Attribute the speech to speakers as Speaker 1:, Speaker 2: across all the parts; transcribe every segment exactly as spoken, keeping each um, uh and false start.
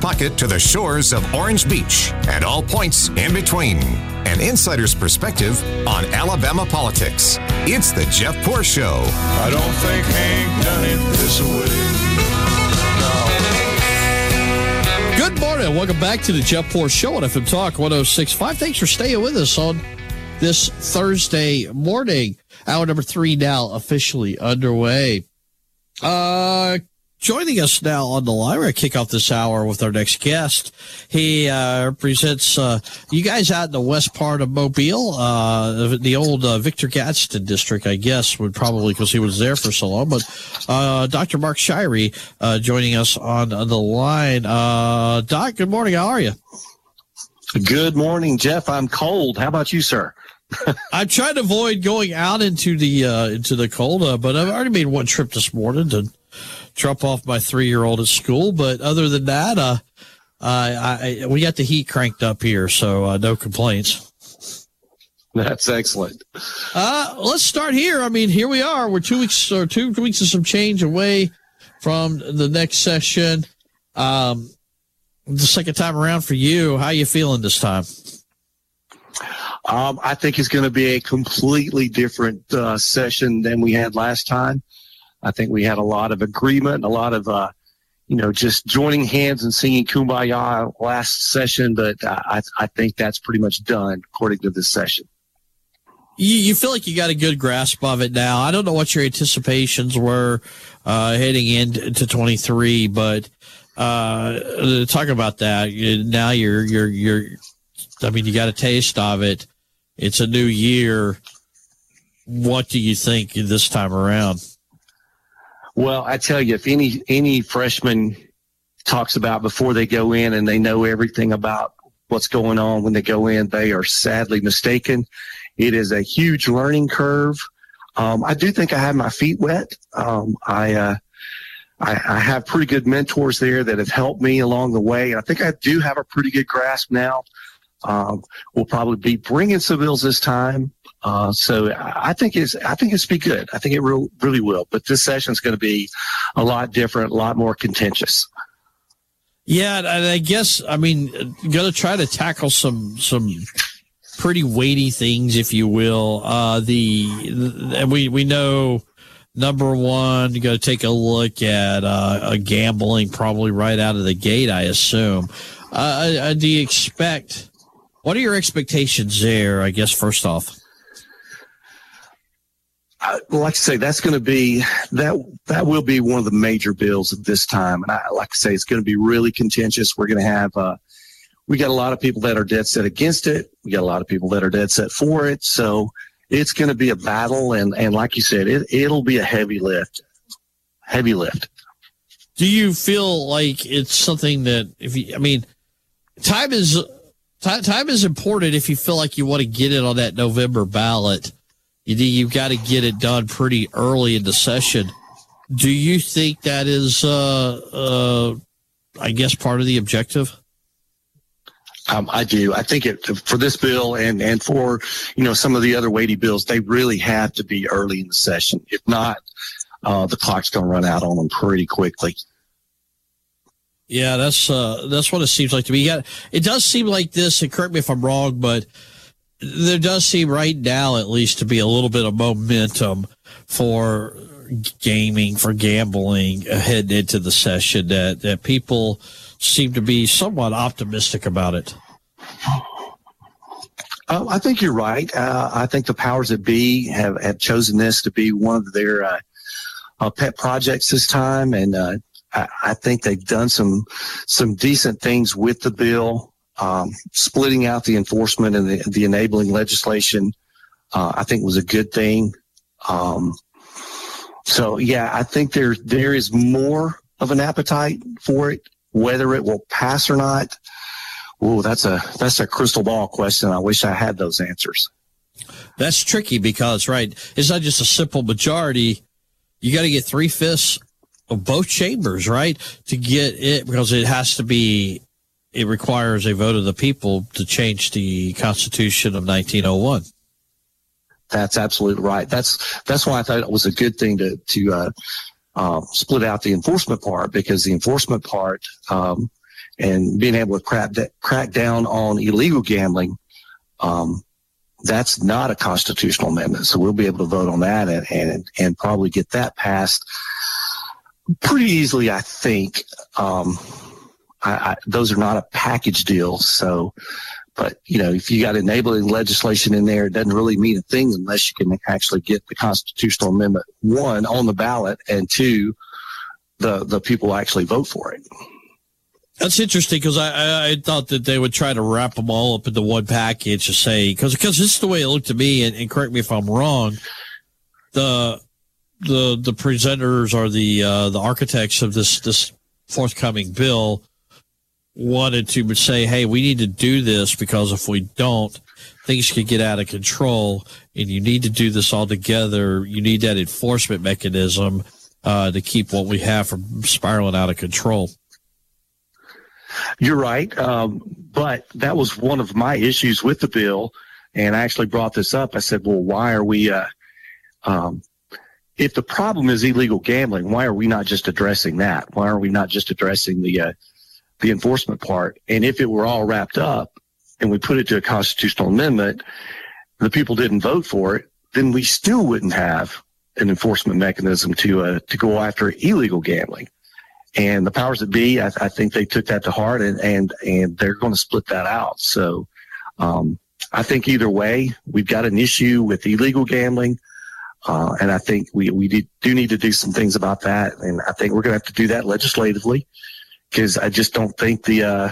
Speaker 1: pocket to the shores of Orange Beach and all points in between. An insider's perspective on Alabama politics. It's the Jeff Poor Show.
Speaker 2: I don't think Hank done it this way.
Speaker 3: No. Good morning. Welcome back to the Jeff Poor Show on F M Talk one oh six point five. Thanks for staying with us on this Thursday morning. Hour number three now officially underway. Uh, joining us now on the line, we're going to kick off this hour with our next guest. He uh, represents uh, you guys out in the west part of Mobile, uh, the old uh, Victor Gadsden district, I guess, would probably because he was there for so long. But uh, Doctor Mark Shirey uh, joining us on the line. Uh, Doc, good morning. How are you?
Speaker 4: Good morning, Jeff. I'm cold. How about you, sir?
Speaker 3: I'm trying to avoid going out into the uh, into the cold, uh, but I've already made one trip this morning to drop off my three-year-old at school. But other than that, uh, I, I, we got the heat cranked up here, so uh, no complaints.
Speaker 4: That's excellent.
Speaker 3: Uh, let's start here. I mean, here we are. We're two weeks or two weeks and some change away from the next session. Um, the second time around for you. How you feeling this time?
Speaker 4: Um, I think it's going to be a completely different uh, session than we had last time. I think we had a lot of agreement, a lot of, uh, you know, just joining hands and singing Kumbaya last session, but I, I think that's pretty much done according to this session.
Speaker 3: You, you feel like you got a good grasp of it now. I don't know what your anticipations were uh, heading into twenty-three, but uh, talk about that. Now you're, you're, you're, I mean, you got a taste of it. It's a new year. What do you think this time around?
Speaker 4: Well, I tell you, if any any freshman talks about before they go in and they know everything about what's going on when they go in, they are sadly mistaken. It is a huge learning curve. Um, I do think I have my feet wet. Um, I, uh, I I have pretty good mentors there that have helped me along the way. And I think I do have a pretty good grasp now. Um, we'll probably be bringing some bills this time. Uh, so I think it's, I think it's be good. I think it re- really will, but this session is going to be a lot different, a lot more contentious.
Speaker 3: Yeah. And I guess, I mean, going to try to tackle some, some pretty weighty things, if you will. Uh, the, and we, we know number one, you got to take a look at, uh, a gambling probably right out of the gate, I assume. Uh, uh do you expect, what are your expectations there, I guess, first off?
Speaker 4: I, like I say, that's going to be, that that will be one of the major bills at this time. And I, like I say, it's going to be really contentious. We're going to have, uh, we got a lot of people that are dead set against it. We got a lot of people that are dead set for it. So it's going to be a battle. And, and like you said, it, it'll be a heavy lift, heavy lift.
Speaker 3: Do you feel like it's something that, if you, I mean, time is, Time is important if you feel like you want to get it on that November ballot. You, you've got to get it done pretty early in the session. Do you think that is, uh, uh, I guess, part of the objective?
Speaker 4: Um, I do. I think it for this bill and, and for, you know, some of the other weighty bills, they really have to be early in the session. If not, uh, the clock's going to run out on them pretty quickly.
Speaker 3: Yeah, that's uh, that's what it seems like to me. Yeah, it does seem like this, and correct me if I'm wrong, but there does seem right now at least to be a little bit of momentum for gaming, for gambling heading into the session, that, that people seem to be somewhat optimistic about it.
Speaker 4: Uh, I think you're right. Uh, I think the powers that be have, have chosen this to be one of their uh, uh, pet projects this time, and uh I think they've done some some decent things with the bill, um, splitting out the enforcement and the, the enabling legislation. Uh, I think was a good thing. Um, so yeah, I think there there is more of an appetite for it. Whether it will pass or not, oh, that's a that's a crystal ball question. I wish I had those answers.
Speaker 3: That's tricky because right, it's not just a simple majority. You got to get three fifths of both chambers, right, to get it, because it has to be, it requires a vote of the people to change the Constitution of nineteen oh one.
Speaker 4: That's absolutely right. That's that's why I thought it was a good thing to to uh, uh, split out the enforcement part, because the enforcement part um, and being able to crack, crack down on illegal gambling, um, that's not a constitutional amendment. So we'll be able to vote on that and, and, and probably get that passed pretty easily, I think. Um, I, I, those are not a package deal. So, but, you know, if you got enabling legislation in there, it doesn't really mean a thing unless you can actually get the constitutional amendment, one, on the ballot, and two, the, the people actually vote for it.
Speaker 3: That's interesting, because I, I, I thought that they would try to wrap them all up into one package to say, because because this is the way it looked to me, and, and correct me if I'm wrong, the the the presenters or the uh, the architects of this this forthcoming bill wanted to say, hey, we need to do this, because if we don't, things could get out of control, and you need to do this all together. You need that enforcement mechanism uh, to keep what we have from spiraling out of control. You're right, um, but that was one of my issues with the bill, and I actually brought this up. I said, well, why are we, uh, um, if the problem is illegal gambling, why are we not just addressing that? Why are we not just addressing the uh, the enforcement part? And if it were all wrapped up and we put it to a constitutional amendment, the people didn't vote for it, then we still wouldn't have an enforcement mechanism to uh, to go after illegal gambling. And the powers that be, I, I think they took that to heart, and, and, and they're going to split that out. So um, I think either way, we've got an issue with illegal gambling, uh, and I think we, we do, do need to do some things about that. And I think we're going to have to do that legislatively, because I just don't think the uh,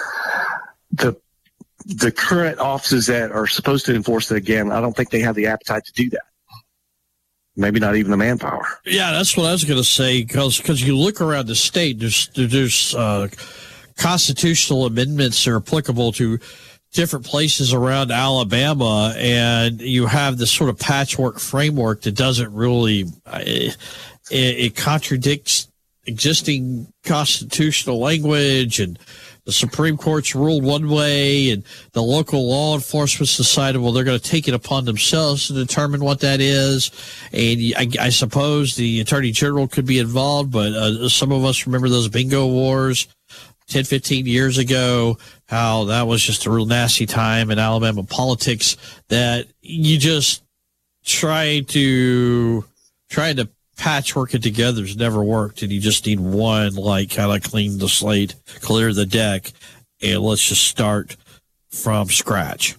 Speaker 3: the the current offices that are supposed to enforce that gambling, I don't think they have the appetite to do that. Maybe not even the manpower. Yeah, that's what I was going to say, because because you look around the state, there's there's uh, constitutional amendments that are applicable to different places around Alabama, and you have this sort of patchwork framework that doesn't really it, it contradicts existing constitutional language, and the Supreme Court's ruled one way, and the local law enforcement's decided, well, they're going to take it upon themselves to determine what that is. And I, I suppose the Attorney General could be involved, but uh, some of us remember those bingo wars ten, fifteen years ago, how that was just a real nasty time in Alabama politics, that you just try to, try to patchwork it together has never worked, and you just need one, like, kind of clean the slate, clear the deck, and let's just start from scratch.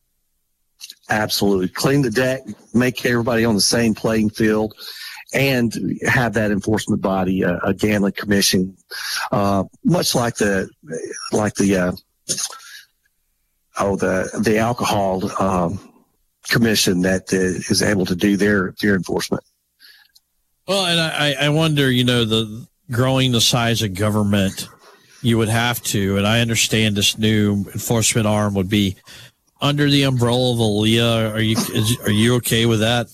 Speaker 3: Absolutely. Clean the deck, make everybody on the same playing field, and have that enforcement body, uh, a gambling commission, uh, much like the, like the, uh, oh, the, the alcohol, um, commission that uh, is able to do their, their enforcement. Well, and I, I wonder, you know, the growing the size of government, you would have to, and I understand this new enforcement arm would be under the umbrella of ALEA. Are you is, are you okay with that?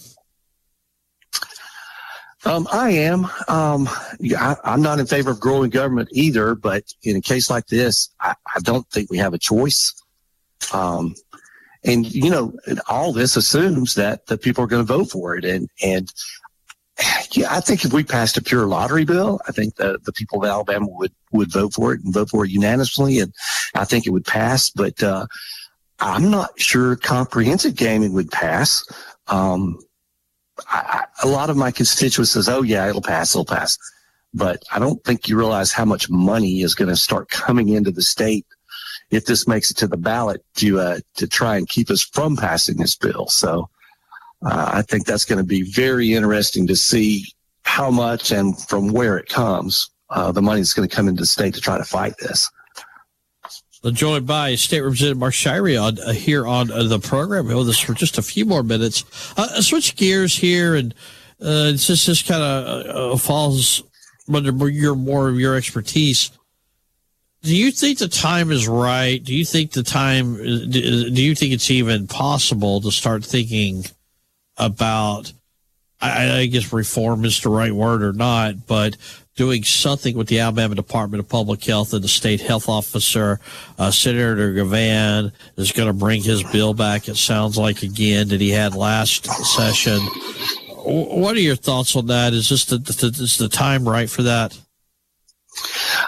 Speaker 3: Um, I am. Um, I, I'm not in favor of growing government either, but in a case like this, I, I don't think we have a choice. Um, and you know, all this assumes that the people are going to vote for it, and and. Yeah, I think if we passed a pure lottery bill, I think the, the people of Alabama would, would vote for it and vote for it unanimously, and I think it would pass. But uh, I'm not sure comprehensive gaming would pass. Um, I, I, a lot of my constituents says, oh, yeah, it'll pass, it'll pass. But I don't think you realize how much money is going to start coming into the state if this makes it to the ballot to uh, to try and keep us from passing this bill. So Uh, I think that's going to be very interesting to see how much and from where it comes, uh, the money that's going to come into the state to try to fight this. We're joined by State Representative Mark Shirey on, uh, here on uh, the program. We'll hold this for just a few more minutes. Uh, switch gears here, and uh, it's just, just kind of uh, falls under your, more of your expertise. Do you think the time is right? Do you think the time, do you think it's even possible to start thinking about, I, I guess reform is the right word or not, but doing something with the Alabama Department of Public Health and the state health officer? uh, Senator Gavan is going to bring his bill back, it sounds like, again, that he had last session. What are your thoughts on that? Is this the, the, is the time right for that?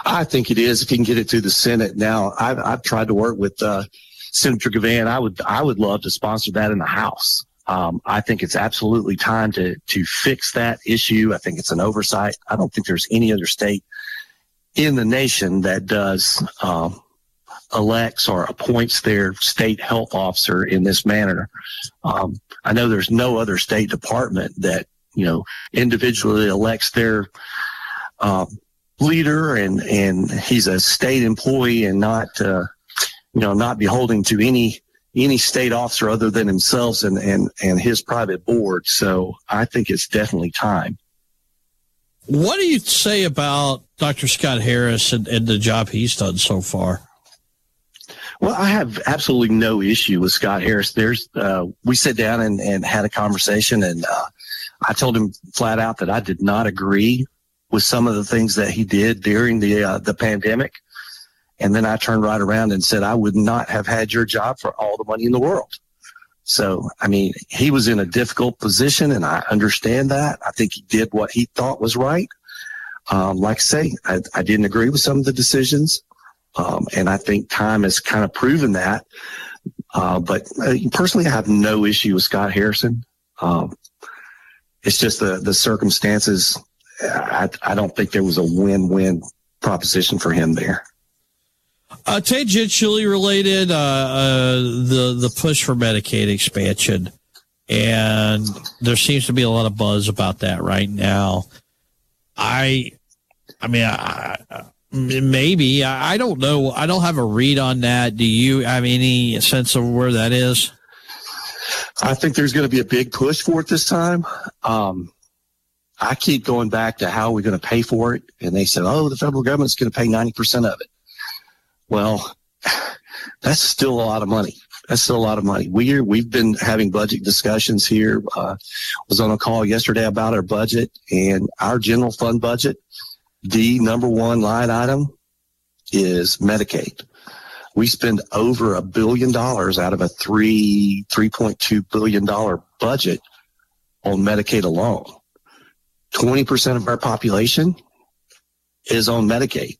Speaker 4: I think it is if you can get it through the Senate. Now, I've, I've tried to work with uh, Senator Gavan. I would I would love to sponsor that in the House. Um, I think it's absolutely time to to fix that issue. I think it's an oversight. I don't think there's any other state in the nation that does um, elects or appoints their state health officer in this manner. Um, I know there's no other state department that, you know, individually elects their um, leader, and, and he's a state employee and not, uh, you know, not beholden to any any state officer other than himself and, and, and his private board. So I think it's definitely time.
Speaker 3: What do you say about Doctor Scott Harris and, and the job he's done so far?
Speaker 4: Well, I have absolutely no issue with Scott Harris. There's, uh, we sat down and, and had a conversation, and uh, I told him flat out that I did not agree with some of the things that he did during the uh, the pandemic. And then I turned right around and said, I would not have had your job for all the money in the world. So, I mean, he was in a difficult position, and I understand that. I think he did what he thought was right. Um, like I say, I, I didn't agree with some of the decisions. Um, and I think time has kind of proven that. Uh, but uh, personally, I have no issue with Scott Harrison. Um, it's just the, the circumstances. I, I don't think there was a win-win proposition for him there.
Speaker 3: Uh, tangentially related, uh, uh, the the push for Medicaid expansion, and there seems to be a lot of buzz about that right now. I, I mean, I, maybe I, I don't know. I don't have a read on that. Do you have any sense of where that is?
Speaker 4: I think there's going to be a big push for it this time. Um, I keep going back to how we're going to pay for it, and they said, "Oh, the federal government's going to pay ninety percent of it." Well, that's still a lot of money. That's still a lot of money. We're, we've been having budget discussions here. Uh, was on a call yesterday about our budget, and our general fund budget, the number one line item is Medicaid. We spend over a billion dollars out of a three, three point two billion dollars budget on Medicaid alone. twenty percent of our population is on Medicaid.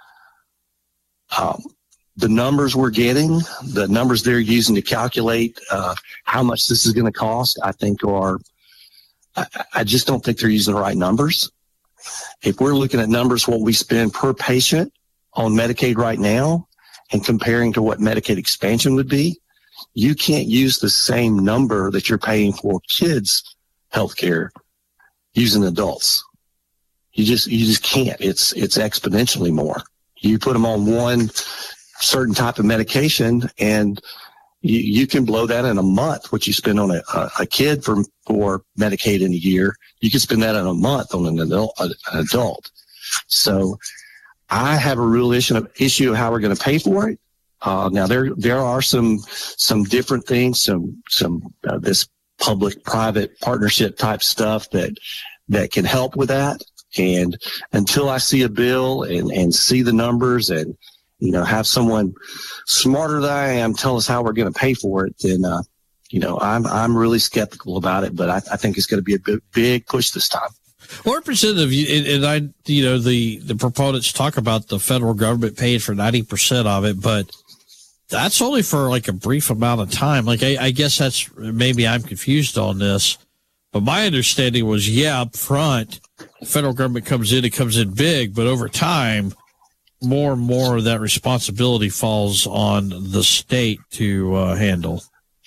Speaker 4: Um, the numbers we're getting, the numbers they're using to calculate uh, how much this is going to cost, I think are, I, I just don't think they're using the right numbers. If we're looking at numbers, what we spend per patient on Medicaid right now and comparing to what Medicaid expansion would be, you can't use the same number that you're paying for kids' health care using adults. You just, you just can't. It's, it's exponentially more. You put them on one certain type of medication, and you, you can blow that in a month. What you spend on a, a, a kid for for Medicaid in a year, you can spend that in a month on an adult. An adult. So, I have a real issue issue of how we're going to pay for it. Uh, now there there are some some different things, some some uh, this public-private partnership type stuff that that can help with that. And until I see a bill and, and see the numbers and, you know, have someone smarter than I am tell us how we're going to pay for it, then, uh, you know, I'm I'm really skeptical about it. But I, I think it's going to be a big, big push this time.
Speaker 3: Well, Representative, and, and I, you know, the, the proponents talk about the federal government paying for ninety percent of it, but that's only for like a brief amount of time. Like, I, I guess that's, maybe I'm confused on this, but my understanding was, yeah, up front, the federal government comes in, it comes in big, but over time, more and more of that responsibility falls on the state to uh, handle.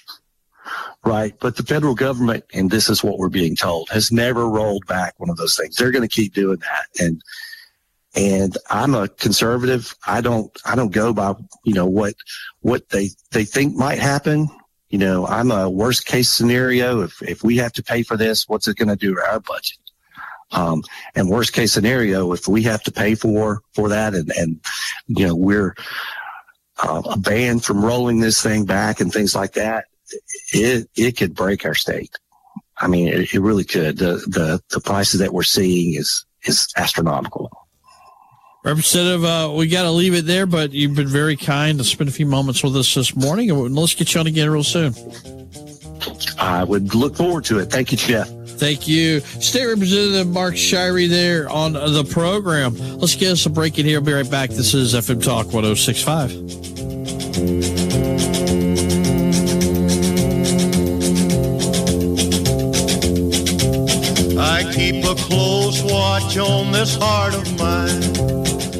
Speaker 4: Right. But the federal government, and this is what we're being told, has never rolled back one of those things. They're going to keep doing that. And, and I'm a conservative. I don't, I don't go by, you know, what, what they, they think might happen. You know, I'm a worst case scenario. If, if we have to pay for this, what's it going to do to our budget? Um, and worst case scenario, if we have to pay for, for that and, and, you know, we're uh, banned from rolling this thing back and things like that, it, it could break our state. I mean, it, it really could. The, the, the prices that we're seeing is, is astronomical.
Speaker 3: Representative, uh, we got to leave it there, but you've been very kind to spend a few moments with us this morning, and let's get you on again real soon.
Speaker 4: I would look forward to it. Thank you, Jeff.
Speaker 3: Thank you. State Representative Mark Shirey there on the program. Let's get us a break in here. I'll be right back. This is F M Talk one oh six point five.
Speaker 2: I keep a close watch on this heart of mine.